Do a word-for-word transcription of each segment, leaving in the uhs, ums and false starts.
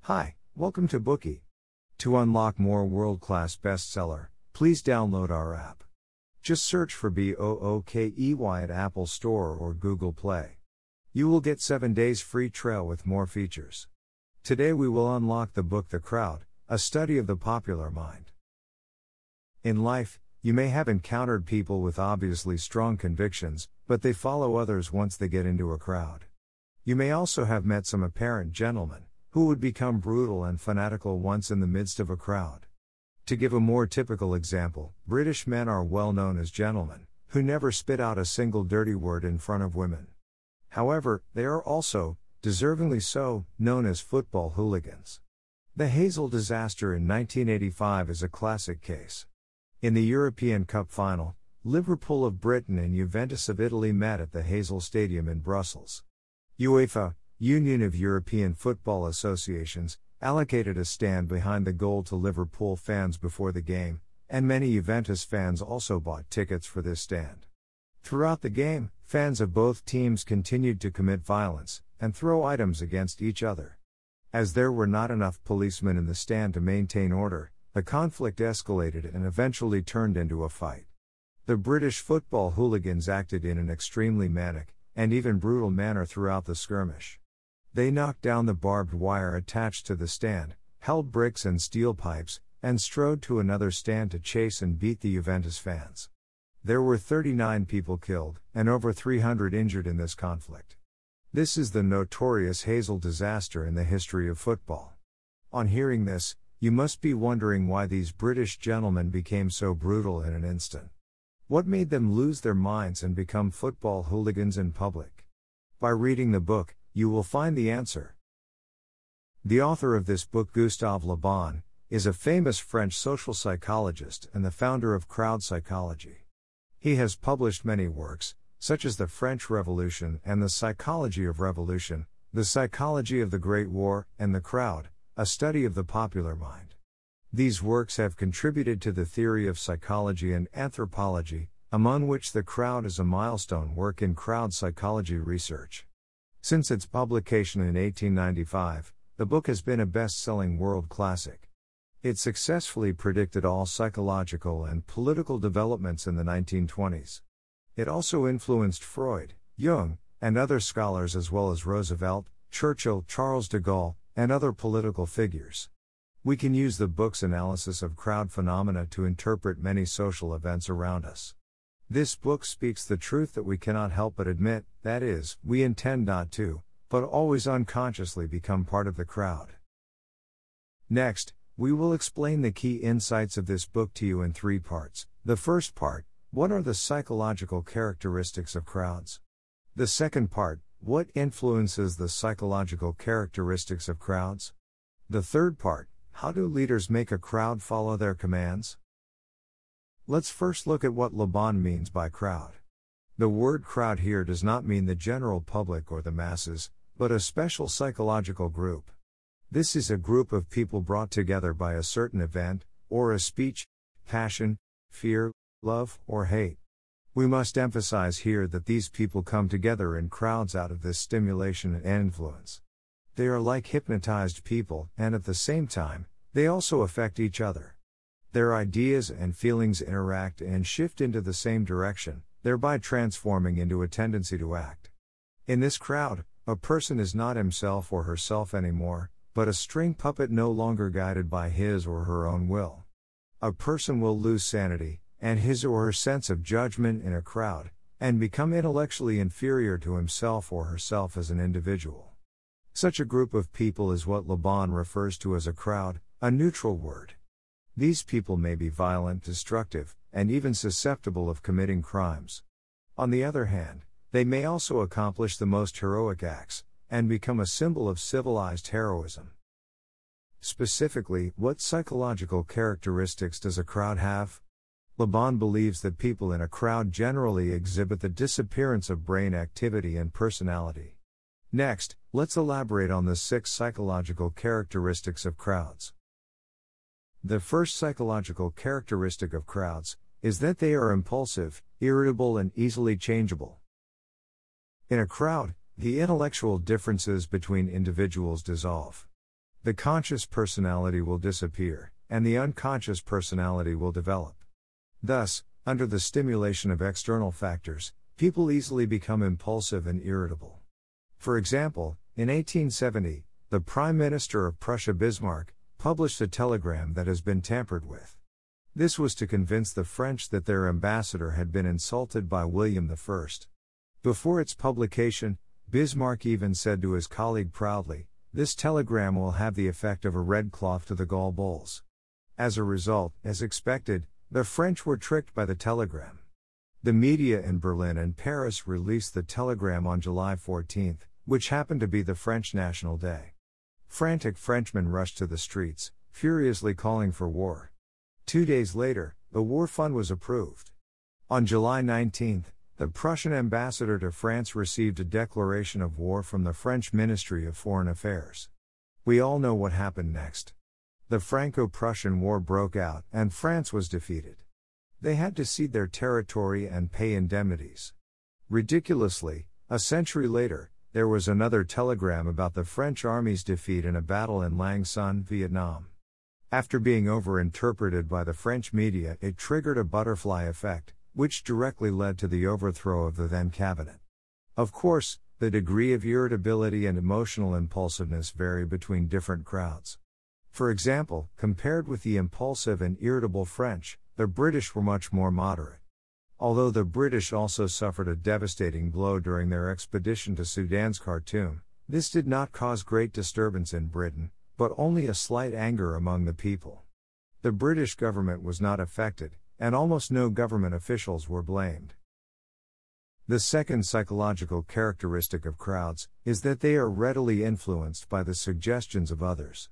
Hi, welcome to Bookey. To unlock more world-class bestseller, please download our app. Just search for B O O K E Y at Apple Store or Google Play. You will get seven days free trial with more features. Today we will unlock the book The Crowd, a study of the popular mind. In life, you may have encountered people with obviously strong convictions, but they follow others once they get into a crowd. You may also have met some apparent gentlemen, who would become brutal and fanatical once in the midst of a crowd. To give a more typical example, British men are well known as gentlemen, who never spit out a single dirty word in front of women. However, they are also, deservingly so, known as football hooligans. The Heysel disaster in nineteen eighty-five is a classic case. In the European Cup final, Liverpool of Britain and Juventus of Italy met at the Heysel Stadium in Brussels. UEFA, Union of European Football Associations, allocated a stand behind the goal to Liverpool fans before the game, and many Juventus fans also bought tickets for this stand. Throughout the game, fans of both teams continued to commit violence and throw items against each other. As there were not enough policemen in the stand to maintain order, the conflict escalated and eventually turned into a fight. The British football hooligans acted in an extremely manic and even brutal manner throughout the skirmish. They knocked down the barbed wire attached to the stand, held bricks and steel pipes, and strode to another stand to chase and beat the Juventus fans. There were thirty-nine people killed, and over three hundred injured in this conflict. This is the notorious Heysel disaster in the history of football. On hearing this, you must be wondering why these British gentlemen became so brutal in an instant. What made them lose their minds and become football hooligans in public? By reading the book, you will find the answer. The author of this book, Gustave Le Bon, is a famous French social psychologist and the founder of crowd psychology. He has published many works, such as The French Revolution and The Psychology of Revolution, The Psychology of the Great War, and The Crowd, a study of the popular mind. These works have contributed to the theory of psychology and anthropology, among which The Crowd is a milestone work in crowd psychology research. Since its publication in eighteen ninety-five, the book has been a best-selling world classic. It successfully predicted all psychological and political developments in the nineteen twenties. It also influenced Freud, Jung, and other scholars as well as Roosevelt, Churchill, Charles de Gaulle, and other political figures. We can use the book's analysis of crowd phenomena to interpret many social events around us. This book speaks the truth that we cannot help but admit, that is, we intend not to, but always unconsciously become part of the crowd. Next, we will explain the key insights of this book to you in three parts. The first part, what are the psychological characteristics of crowds? The second part, what influences the psychological characteristics of crowds? The third part, how do leaders make a crowd follow their commands? Let's first look at what Le Bon means by crowd. The word crowd here does not mean the general public or the masses, but a special psychological group. This is a group of people brought together by a certain event, or a speech, passion, fear, love, or hate. We must emphasize here that these people come together in crowds out of this stimulation and influence. They are like hypnotized people, and at the same time, they also affect each other. Their ideas and feelings interact and shift into the same direction, thereby transforming into a tendency to act. In this crowd, a person is not himself or herself anymore, but a string puppet no longer guided by his or her own will. A person will lose sanity, and his or her sense of judgment in a crowd, and become intellectually inferior to himself or herself as an individual. Such a group of people is what Le Bon refers to as a crowd, a neutral word. These people may be violent, destructive, and even susceptible of committing crimes. On the other hand, they may also accomplish the most heroic acts, and become a symbol of civilized heroism. Specifically, what psychological characteristics does a crowd have? Le Bon believes that people in a crowd generally exhibit the disappearance of brain activity and personality. Next, let's elaborate on the six psychological characteristics of crowds. The first psychological characteristic of crowds is that they are impulsive, irritable, and easily changeable. In a crowd, the intellectual differences between individuals dissolve. The conscious personality will disappear, and the unconscious personality will develop. Thus, under the stimulation of external factors, people easily become impulsive and irritable. For example, in eighteen seventy, the Prime Minister of Prussia Bismarck published a telegram that has been tampered with. This was to convince the French that their ambassador had been insulted by William the First. Before its publication, Bismarck even said to his colleague proudly, "This telegram will have the effect of a red cloth to the gall bulls." As a result, as expected, the French were tricked by the telegram. The media in Berlin and Paris released the telegram on July fourteenth, which happened to be the French National Day. Frantic Frenchmen rushed to the streets, furiously calling for war. Two days later, the war fund was approved. On July nineteenth, the Prussian ambassador to France received a declaration of war from the French Ministry of Foreign Affairs. We all know what happened next. The Franco-Prussian War broke out, and France was defeated. They had to cede their territory and pay indemnities. Ridiculously, a century later, there was another telegram about the French army's defeat in a battle in Lang Son, Vietnam. After being overinterpreted by the French media, it triggered a butterfly effect, which directly led to the overthrow of the then cabinet. Of course, the degree of irritability and emotional impulsiveness vary between different crowds. For example, compared with the impulsive and irritable French, the British were much more moderate. Although the British also suffered a devastating blow during their expedition to Sudan's Khartoum, this did not cause great disturbance in Britain, but only a slight anger among the people. The British government was not affected, and almost no government officials were blamed. The second psychological characteristic of crowds is that they are readily influenced by the suggestions of others.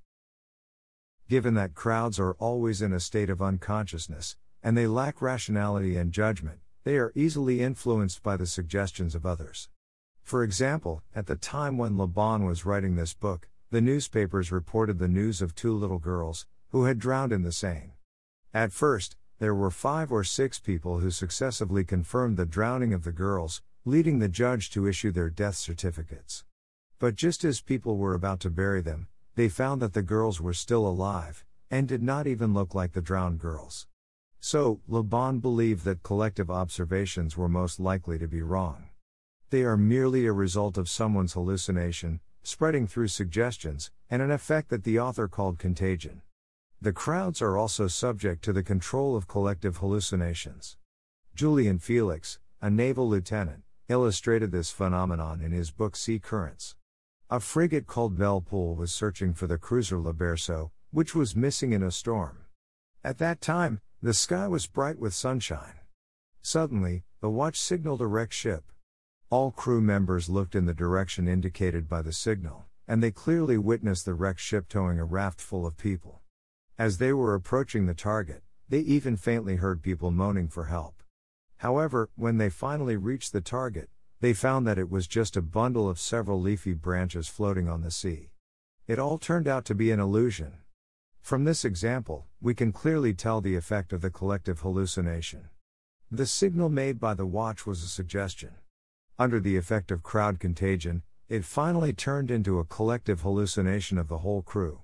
Given that crowds are always in a state of unconsciousness, and they lack rationality and judgment, they are easily influenced by the suggestions of others. For example, at the time when Le Bon was writing this book, the newspapers reported the news of two little girls, who had drowned in the Seine. At first, there were five or six people who successively confirmed the drowning of the girls, leading the judge to issue their death certificates. But just as people were about to bury them, they found that the girls were still alive, and did not even look like the drowned girls. So, Le Bon believed that collective observations were most likely to be wrong. They are merely a result of someone's hallucination, spreading through suggestions, and an effect that the author called contagion. The crowds are also subject to the control of collective hallucinations. Julian Felix, a naval lieutenant, illustrated this phenomenon in his book Sea Currents. A frigate called Belle Poule was searching for the cruiser Le Berceau, which was missing in a storm. At that time, the sky was bright with sunshine. Suddenly, the watch signaled a wrecked ship. All crew members looked in the direction indicated by the signal, and they clearly witnessed the wrecked ship towing a raft full of people. As they were approaching the target, they even faintly heard people moaning for help. However, when they finally reached the target, they found that it was just a bundle of several leafy branches floating on the sea. It all turned out to be an illusion. From this example, we can clearly tell the effect of the collective hallucination. The signal made by the watch was a suggestion. Under the effect of crowd contagion, it finally turned into a collective hallucination of the whole crew.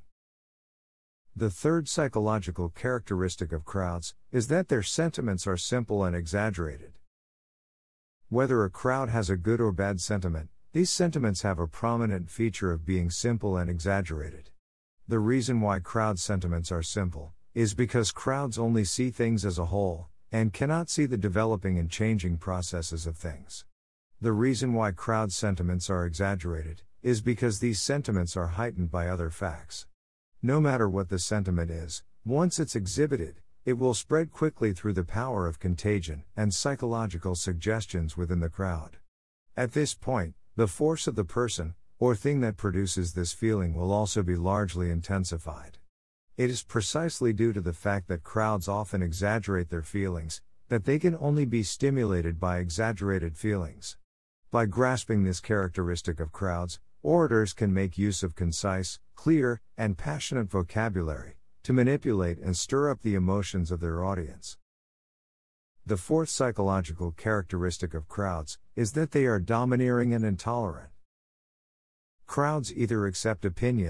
The third psychological characteristic of crowds is that their sentiments are simple and exaggerated. Whether a crowd has a good or bad sentiment, these sentiments have a prominent feature of being simple and exaggerated. The reason why crowd sentiments are simple is because crowds only see things as a whole, and cannot see the developing and changing processes of things. The reason why crowd sentiments are exaggerated is because these sentiments are heightened by other facts. No matter what the sentiment is, once it's exhibited, it will spread quickly through the power of contagion and psychological suggestions within the crowd. At this point, the force of the person, or thing that produces this feeling will also be largely intensified. It is precisely due to the fact that crowds often exaggerate their feelings, that they can only be stimulated by exaggerated feelings. By grasping this characteristic of crowds, orators can make use of concise, clear, and passionate vocabulary, to manipulate and stir up the emotions of their audience. The fourth psychological characteristic of crowds is that they are domineering and intolerant. Crowds either accept opinions,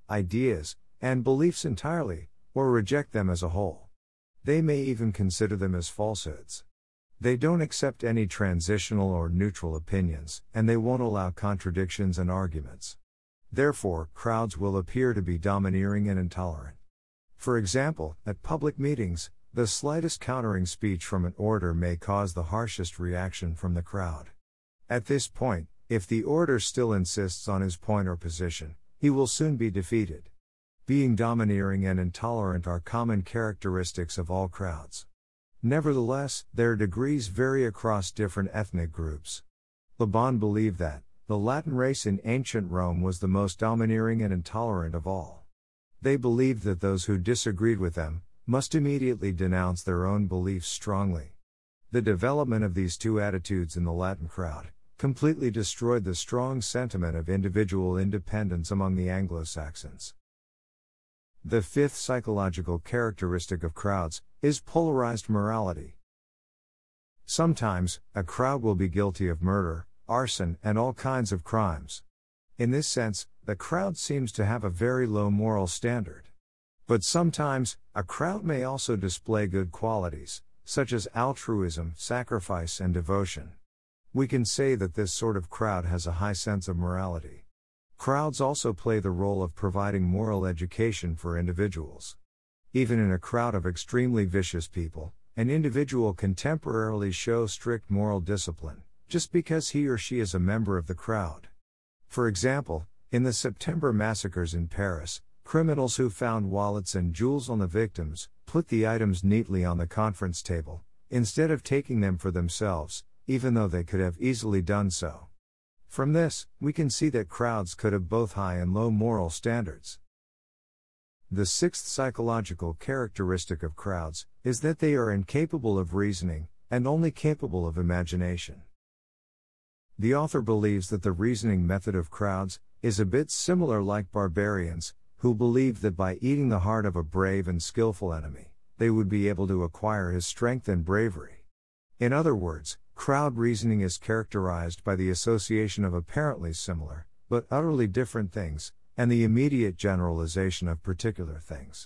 ideas, and beliefs entirely, or reject them as a whole. They may even consider them as falsehoods. They don't accept any transitional or neutral opinions, and they won't allow contradictions and arguments. Therefore, crowds will appear to be domineering and intolerant. For example, at public meetings, the slightest countering speech from an orator may cause the harshest reaction from the crowd. At this point, if the orator still insists on his point or position, he will soon be defeated. Being domineering and intolerant are common characteristics of all crowds. Nevertheless, their degrees vary across different ethnic groups. Le Bon believed that the Latin race in ancient Rome was the most domineering and intolerant of all. They believed that those who disagreed with them must immediately denounce their own beliefs strongly. The development of these two attitudes in the Latin crowd completely destroyed the strong sentiment of individual independence among the Anglo-Saxons. The fifth psychological characteristic of crowds is polarized morality. Sometimes, a crowd will be guilty of murder, arson, and all kinds of crimes. In this sense, the crowd seems to have a very low moral standard. But sometimes, a crowd may also display good qualities, such as altruism, sacrifice, and devotion. We can say that this sort of crowd has a high sense of morality. Crowds also play the role of providing moral education for individuals. Even in a crowd of extremely vicious people, an individual can temporarily show strict moral discipline, just because he or she is a member of the crowd. For example, in the September massacres in Paris, criminals who found wallets and jewels on the victims put the items neatly on the conference table, instead of taking them for themselves, even though they could have easily done so. From this, we can see that crowds could have both high and low moral standards. The sixth psychological characteristic of crowds is that they are incapable of reasoning, and only capable of imagination. The author believes that the reasoning method of crowds is a bit similar like barbarians, who believed that by eating the heart of a brave and skillful enemy, they would be able to acquire his strength and bravery. In other words, crowd reasoning is characterized by the association of apparently similar, but utterly different things, and the immediate generalization of particular things.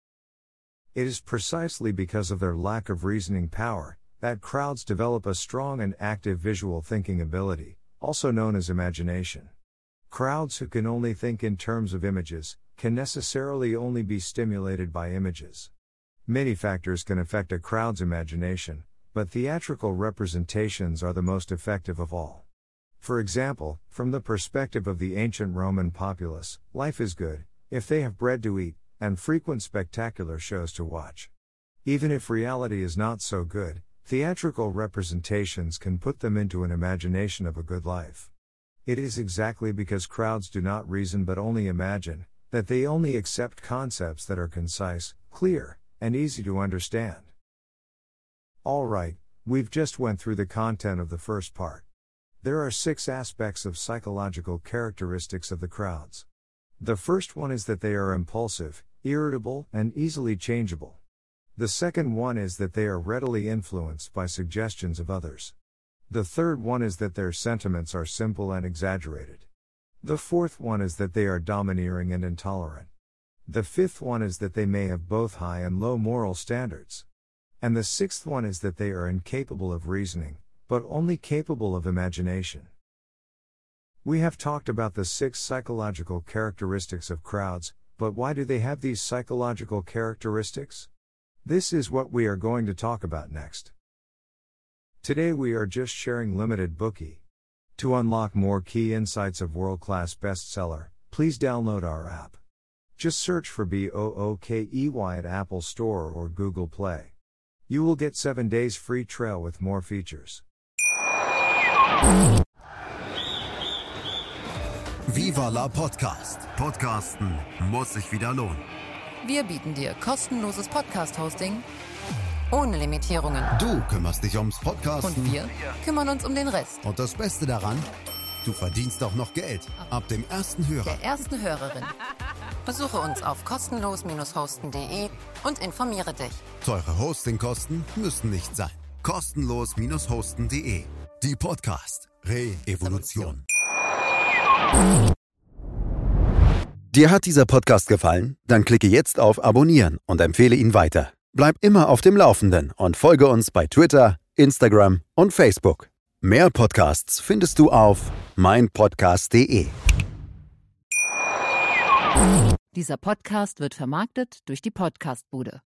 It is precisely because of their lack of reasoning power that crowds develop a strong and active visual thinking ability, also known as imagination. Crowds who can only think in terms of images can necessarily only be stimulated by images. Many factors can affect a crowd's imagination, but theatrical representations are the most effective of all. For example, from the perspective of the ancient Roman populace, life is good if they have bread to eat and frequent spectacular shows to watch. Even if reality is not so good, theatrical representations can put them into an imagination of a good life. It is exactly because crowds do not reason but only imagine, that they only accept concepts that are concise, clear, and easy to understand. Alright, we've just went through the content of the first part. There are six aspects of psychological characteristics of the crowds. The first one is that they are impulsive, irritable, and easily changeable. The second one is that they are readily influenced by suggestions of others. The third one is that their sentiments are simple and exaggerated. The fourth one is that they are domineering and intolerant. The fifth one is that they may have both high and low moral standards. And the sixth one is that they are incapable of reasoning, but only capable of imagination. We have talked about the six psychological characteristics of crowds, but why do they have these psychological characteristics? This is what we are going to talk about next. Today we are just sharing limited Bookey. To unlock more key insights of world-class bestseller, please download our app. Just search for Bookey at Apple Store or Google Play. You will get seven days free trial with more features. Viva la Podcast. Podcasten muss sich wieder lohnen. Wir bieten dir kostenloses Podcast-Hosting ohne Limitierungen. Du kümmerst dich ums Podcasten. Und wir kümmern uns um den Rest. Und das Beste daran, du verdienst auch noch Geld. Ab dem ersten Hörer. Der ersten Hörerin. Besuche uns auf kostenlos hosten punkt de und informiere dich. Teure Hostingkosten müssen nicht sein. kostenlos hosten punkt de. Die Podcast Re-Evolution. Dir hat dieser Podcast gefallen? Dann klicke jetzt auf Abonnieren und empfehle ihn weiter. Bleib immer auf dem Laufenden und folge uns bei Twitter, Instagram und Facebook. Mehr Podcasts findest du auf meinpodcast punkt de. Dieser Podcast wird vermarktet durch die Podcastbude.